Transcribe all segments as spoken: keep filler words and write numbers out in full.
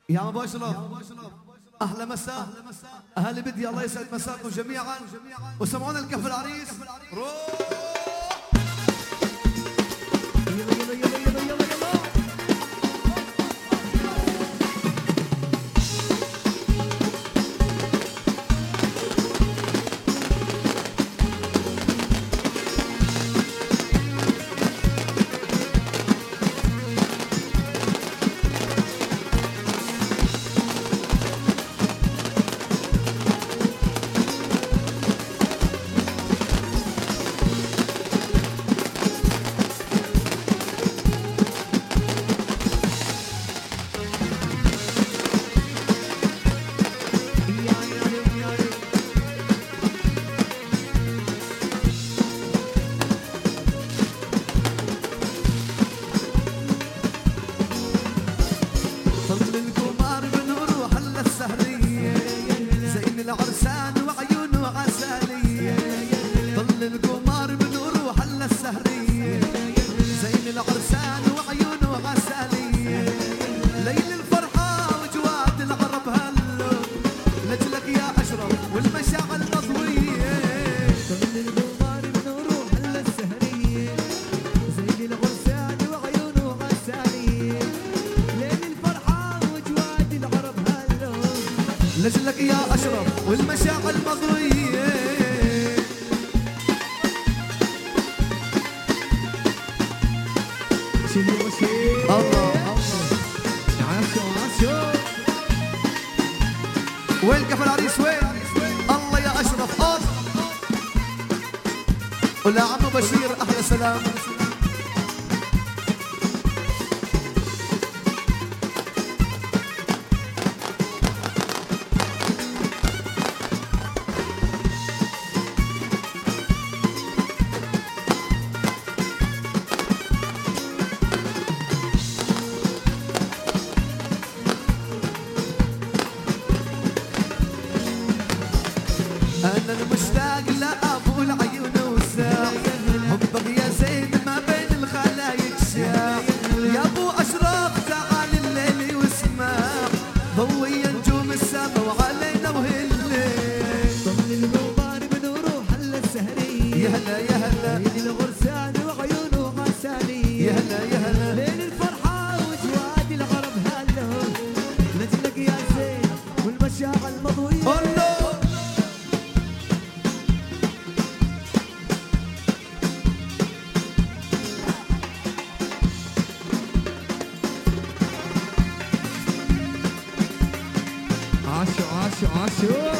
يا ابو اشرف اهلا مساء اهل بدي، الله يسعد مساكم جميعا وسمعونا الكف العريس. روح يلا يلا يلا يلا يلا يلا العرسان وعيونه عسالية، طل القمر بنور وحل السهرية، زين العرسان وعيونه عسالية، ليل الفرحة وجواد العرب هلو، لجلك يا أشرف والمشاعر مضوية، طل القمر بنور وحل السهرية، زين العرسان وعيونه عسالية، ليل الفرحة وجواد العرب هلو، لجلك يا أشرف والمشاعر مضوية. الله عاشو عاشو وين كف العريس وين؟ الله يا أشرف الله ولا عمو بشير أحلى سلام. أنا المشتاق لأبو العيون وساع، حبك يا زين ما بين الخلايق شاع، يا أبو أشرف تعال الليل واسمع، ضوي نجوم السما وعلينا وهالليل، طل الغبار بنوره حل السهرية، يا هلا يا هلا ليل الغرسان وعيونه عسالية، يا هلا يا هلا ليل الفرحة وجواد العرب هلا، لجلك يا زين والمشاعر المضوية. عاشو عاشو عاشو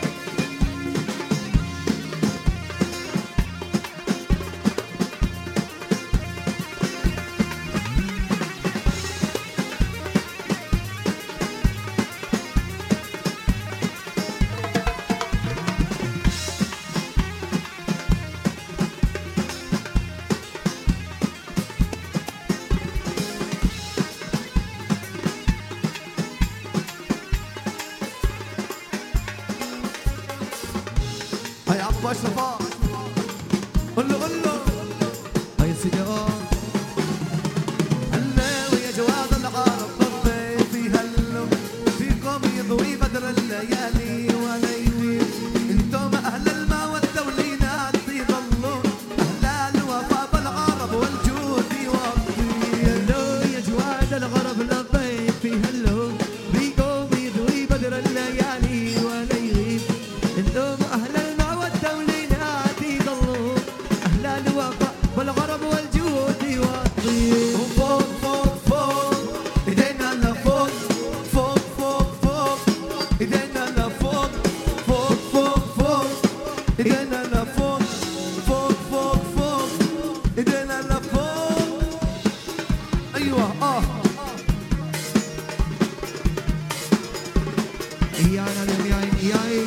هيا عبو اشرفا قول له قول له هيا سيدي اه هلا ويا جواد العرب ضبي في هلو فيكم يضوي بدر الليالي وليلي، انتم اهل المودة والعناد يضلوا اهل الوفا بالعرب والجود يوفي، هلو يا جواد العرب لبي في هلو فيكم يضوي بدر الليالي وليلي، انتم اهل والغرب والجود يوطي، وفوق فوق فوق ايدينا لفوق، فوق فوق فوق ايدينا لفوق، فوق فوق فوق ايدينا لفوق، فوق فوق فوق ايدينا لفوق. ايوه اه يا عين يا عين يا عين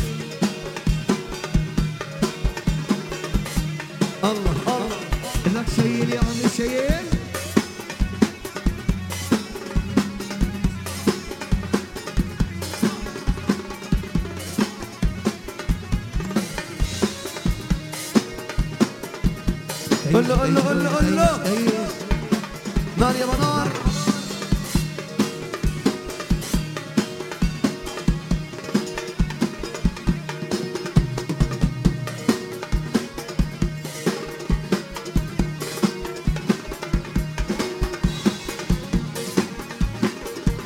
الله الله لك شيل يا عمي شيل. قول له قول له قول له قول له نار يا نار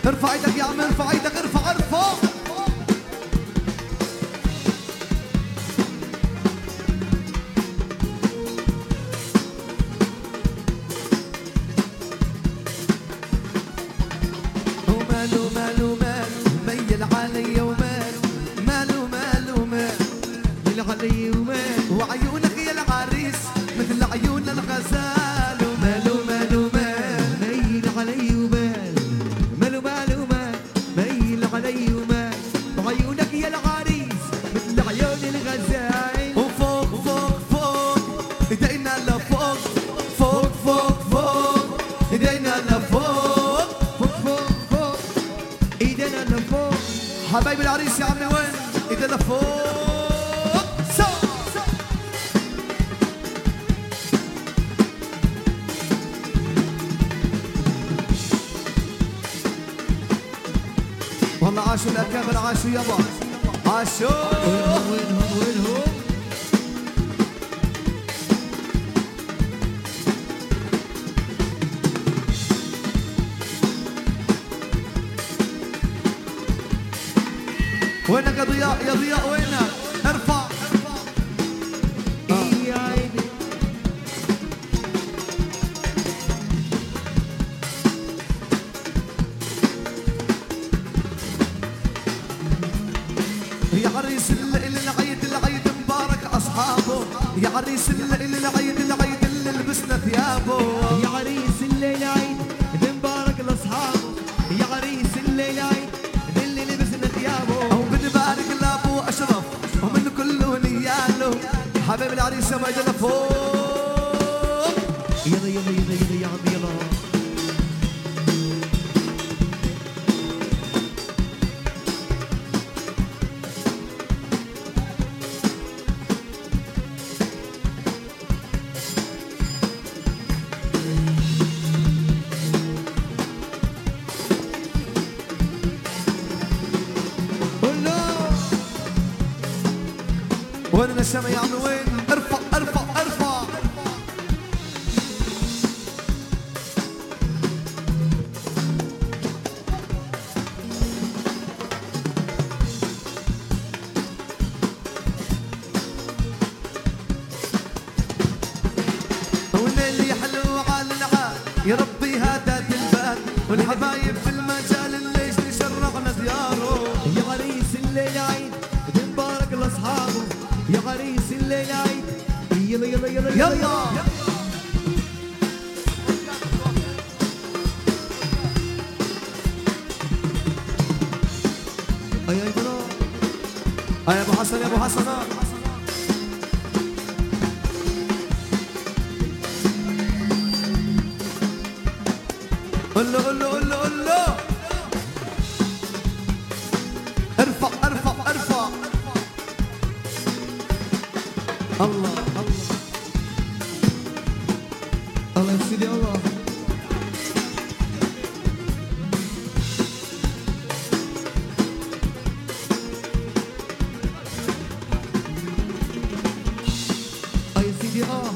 ارفع ايدك يا عم، ارفع ايدك، ارفع ارفع. وماله ماله ماله ميل علي وماله، ماله ماله ماله ميل علي وماله، وعيونك يا العريس مثل عيون الغزال. وماله ماله ماله ميل علي وماله، ماله ماله ماله ميل علي وماله، وعيونك يا العريس مثل عيون الغزال. وفوق فوق فوق ايدينا لفوق، فوق فوق فوق ايدينا لفوق، فوق فوق فوق ايدينا لفوق. حبايب العريس يا عمي وين ايدينا لفوق. سو والله عاشوا الاكابر، عاشوا يابا عاشوا. وينهم وينهم وينهم؟ وينك يا ضياء، يا ضياء وينك؟ ارفع يا عيني يا عريس الليل العيد، العيد مبارك اصحابه، يا عريس الليل العيد، العيد اللي لبسنا ثيابه. يا عريس الليل عيد مبارك لاصحابه، يا عريس الليل عيد اللي لبسنا ثيابه. او بنبارك لابو اشرف ومن كله نياله، حبيب العريس يا مجد فوق. يلا يلا يلا يلا يا عمي يلا. وين السما يا عمي وين؟ ارفع ارفع ارفع. والليل يحلو على العال، يا ربي هدات البال، والحبايب في المجال الليش نشرعنا دياره. يا عريس الليل عيد مبارك لاصحابه، يا عريس الليل عيد يلا يلا يلا يلا اي اي بلا. يا ابو حسن، يا ابو حسن قول له قول له قول له قول له ارفع ارفع ارفع. الله الله الله يا سيدي الله. اه يا سيدي اه.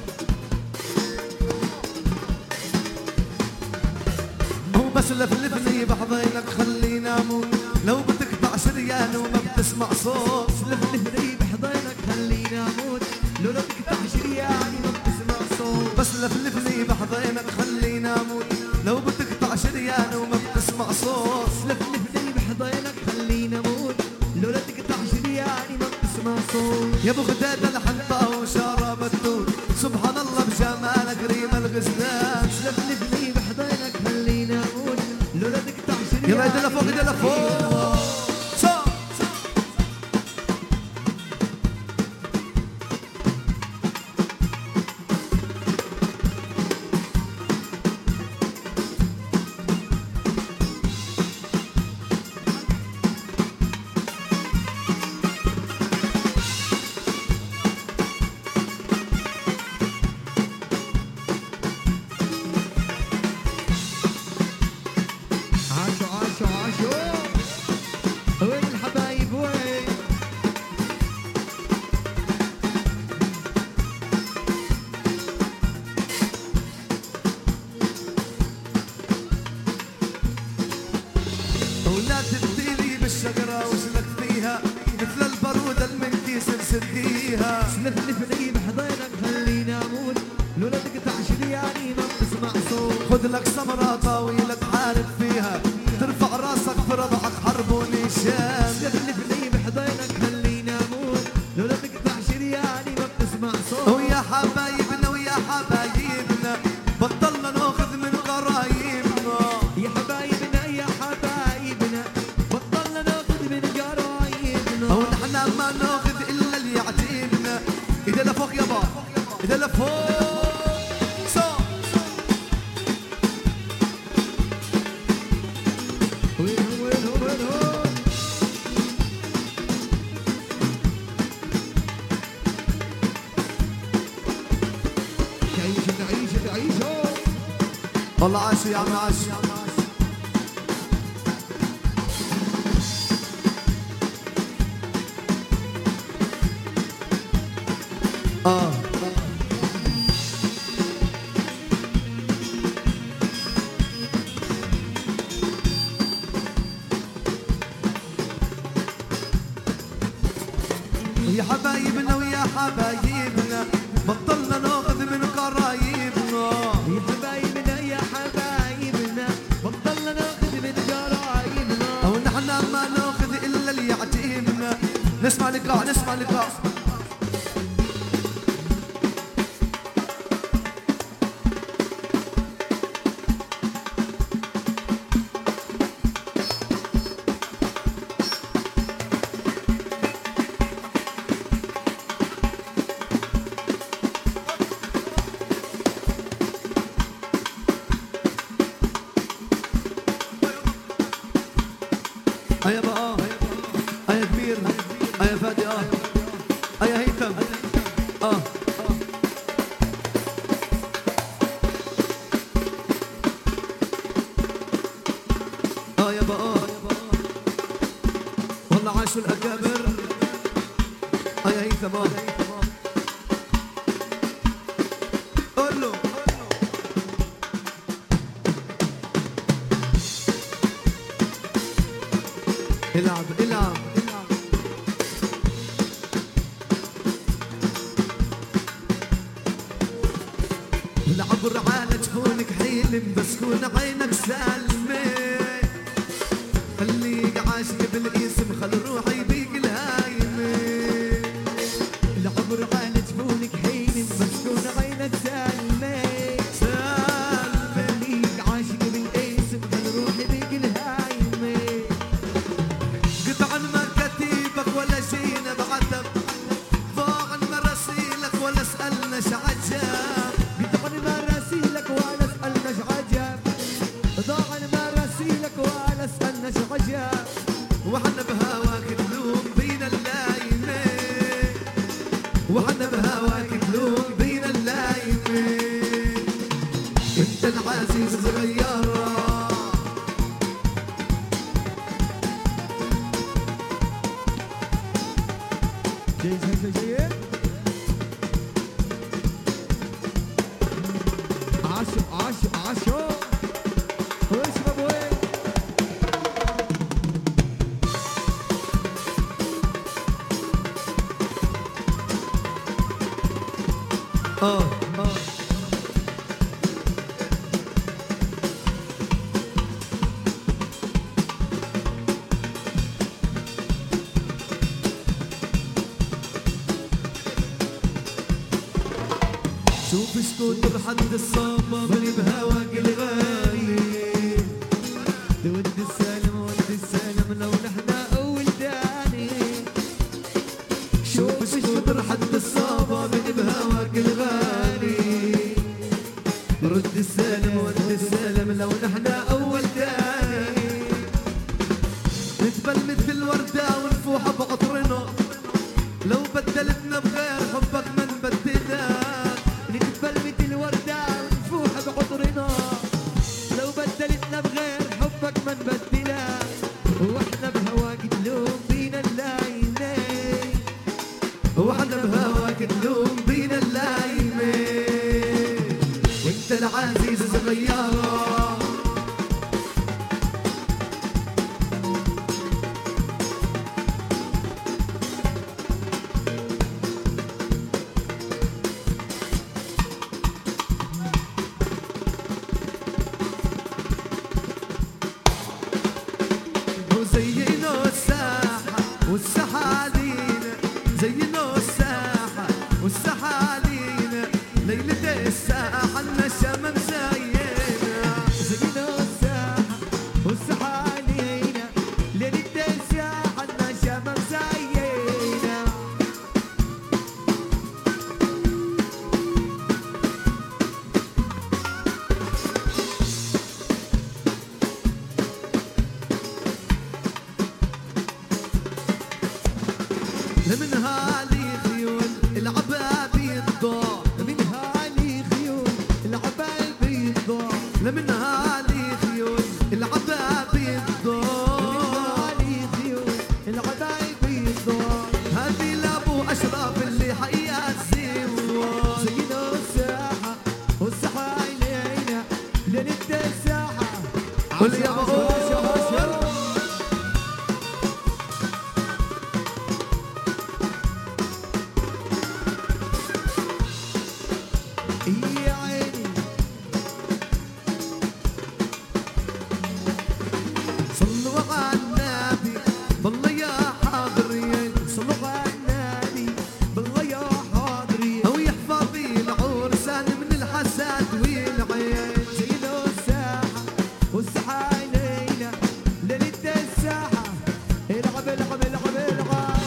هو بس لفلفني بحضينك خليني اموت، لو بتقطع شريان وما بتسمع صوت. لفلفني بحضنك خليني اموت، لو لا تقطع شرياني ما بتسمع صوت. بس لفلفني بحضينك خليني اموت، لو بتقطع شريان وما بتسمع صوت. لفلفني بحضنك خليني اموت، لو لا تقطع شرياني ما بتسمع صوت. يا ابو غداد الحنطه وشارب الدود، سبحان الله بجمالك ريم الغزلان. لفلفني بحضنك خليني اموت، لو لا تقطع شرياني. يلا ايدنا فوق ايدنا فوق. عاشوا عاشوا عاشوا ولا تبديلي بالشجرة وسلك فيها مثل البارودة المنكيس نسديها. سلفلفني بحضينك خليني اموت لولا تقطع شرياني ما بتسمع صوت. خذ لك سمرة طويلة تحارب فيها ترفع راسك في رضعك حرب ونشان. سلفلفني بحضينك خليني اموت لولا تقطع شرياني ما بتسمع صوت. ويا حبايبنا ويا حبايبنا بطلنا ناخذ من قرايبنا. يا حبايبنا يا حبايبنا بطلنا ناخذ من قرايبنا. ونحن ما ناخذ الا اللي يعجبنا. اذا لفوق يابا اذا لفوق صوت. وين وين وين هون تعيش تعيش تعيش هون. والله عاشوا يا عم عاشوا. اه ويا حبايبنا ويا حبايبنا بطلنا ناخذ من قرايبنا. يا حبايبنا يا حبايبنا بطلنا ناخذ من قرايبنا. او نحن ما ناخذ الا اللي يعجبنا. نسمع لقاء نسمع لقاء. هيا بقى هيا كبير هيا فادي اه هيا هيثم اه اه يا بقى والله عاشوا الاكابر. هيا هيثم اه قول له العب العب العبر على جفونك حيلم بس كون عينك سالمة. خليك عاشق بالاسم خل روحي بيك الهايمة. العبر على جفونك حيلم بس كون عينك سالمة. سالمة خليك عاشق بالاسم خل روحي بيك الهايمة. قطعا ما كتيبك ولا جينا بعتب. ضاع مراسيلك ولا سألنا شعجاب. قطعا مراسيلك ولا سألنا شعجاب. ضاع مراسيلك ولا سألنا شعجاب. وحنا بهواك تلوم بينا اللايمة. وحنا بهواك تلوم بينا اللايمة. انت العزيز صغيرة جاي جاي جاي عاشو عاشو عاشو واشرب وين. اه اه شوف سكوتر حد الصباب اللي بهواك الغالي. ود السلام ود السلام لو نحنا اول تاني. شوف سكوتر حد الصباب اللي بهواك الغالي. رد السلام ورد السلام لو نحنا اول تاني. نتبل مثل وردة ونفوح بعطرنا. لو بدلتنا بغير حبك ما نبدلك. نتبل مثل وردة ونفوح بعطرنا. لو بدلتنا بغير حبك ما نبدلها. واحنا بهواك تلوم بينا اللايمة. واحنا بهواك تلوم بينا اللايمة. وانت العزيز صغيرة زينوا الساحة والساحة علينا ليلة الساحة النسمة مزينة زينوا الساحة والساحة علينا ليلة الساحة النسمة مزينة لمنها لي خيول العبها بالضوء منها لي خيول العبال بالضوء لمنها لي خيول العبها بالضوء منها لي خيول العبال بالضوء هذه لابو اشرف اللي حيا الزيوان زينوا الساحة والساحة علينا ليلة الساحة قول يا ابو يا عيني صلوا على النبي بالله يا حاضرين صلوا على النبي بالله يا حاضرين او يحفظي العرسان من الحسد والعين زينوا الساحة والساحة علينا ليلة الساحة العب العب العب العب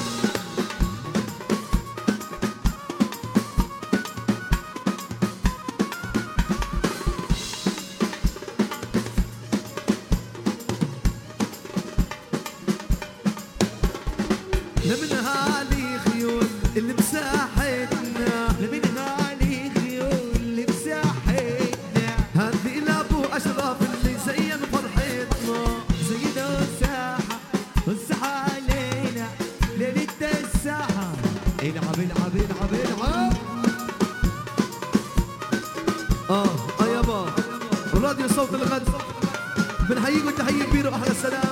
لمنها لي خيول اللي مساحتنا لمنها لي خيول اللي بساحتنا هذه لابو اشرف اللي زين فرحتنا زينوا الساحة والساحة علينا ليلة الساحة العب العب العب العب اه اه يابا راديو صوت الغد بنحييكم تحيه كبيره واحلى سلام